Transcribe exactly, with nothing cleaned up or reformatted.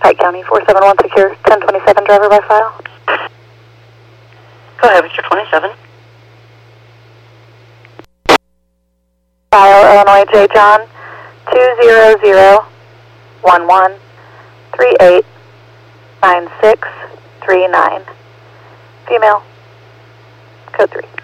Pike County, four seven one secure, ten twenty-seven driver by file. Go ahead, Mister twenty-seven. File Illinois J. John, two zero zero one one three eight nine six three nine. Female, code three.